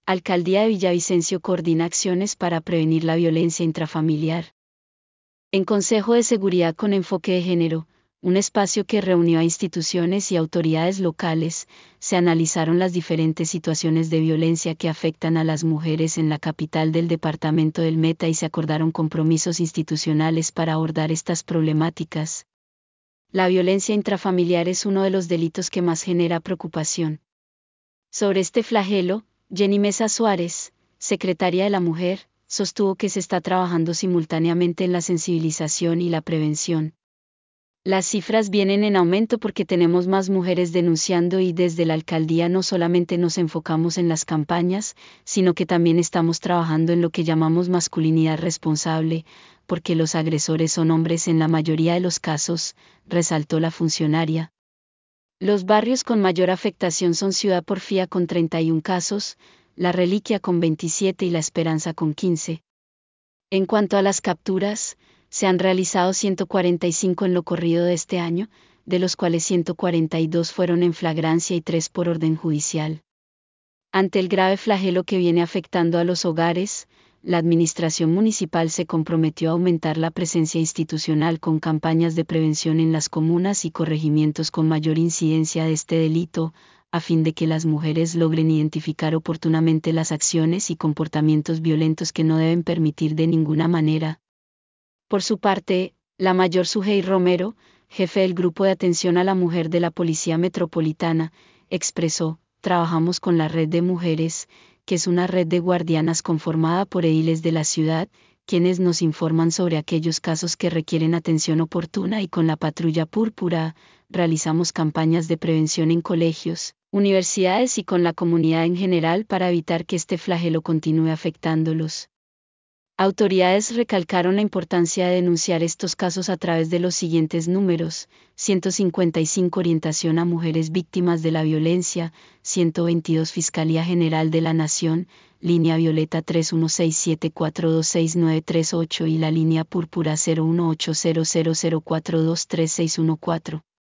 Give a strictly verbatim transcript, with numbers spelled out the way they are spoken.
Alcaldía de Villavicencio coordina acciones para prevenir la violencia intrafamiliar. En Consejo de Seguridad con Enfoque de Género, un espacio que reunió a instituciones y autoridades locales, se analizaron las diferentes situaciones de violencia que afectan a las mujeres en la capital del departamento del Meta y se acordaron compromisos institucionales para abordar estas problemáticas. La violencia intrafamiliar es uno de los delitos que más genera preocupación. Sobre este flagelo, Jenny Mesa Suárez, secretaria de la Mujer, sostuvo que se está trabajando simultáneamente en la sensibilización y la prevención. Las cifras vienen en aumento porque tenemos más mujeres denunciando y desde la alcaldía no solamente nos enfocamos en las campañas, sino que también estamos trabajando en lo que llamamos masculinidad responsable, porque los agresores son hombres en la mayoría de los casos, resaltó la funcionaria. Los barrios con mayor afectación son Ciudad Porfía con treinta y un casos, La Reliquia con veintisiete y La Esperanza con quince. En cuanto a las capturas, se han realizado ciento cuarenta y cinco en lo corrido de este año, de los cuales ciento cuarenta y dos fueron en flagrancia y tres por orden judicial. Ante el grave flagelo que viene afectando a los hogares, la Administración Municipal se comprometió a aumentar la presencia institucional con campañas de prevención en las comunas y corregimientos con mayor incidencia de este delito, a fin de que las mujeres logren identificar oportunamente las acciones y comportamientos violentos que no deben permitir de ninguna manera. Por su parte, la mayor Sujei Romero, jefe del Grupo de Atención a la Mujer de la Policía Metropolitana, expresó: trabajamos con la Red de Mujeres, que es una red de guardianas conformada por ediles de la ciudad, quienes nos informan sobre aquellos casos que requieren atención oportuna, y con la Patrulla Púrpura, realizamos campañas de prevención en colegios, universidades y con la comunidad en general para evitar que este flagelo continúe afectándolos. Autoridades recalcaron la importancia de denunciar estos casos a través de los siguientes números: ciento cincuenta y cinco Orientación a Mujeres Víctimas de la Violencia, ciento veintidós Fiscalía General de la Nación, línea violeta tres uno seis siete cuatro dos seis nueve tres ocho y la línea púrpura cero uno ocho cero cero cero cuatro dos tres seis uno cuatro.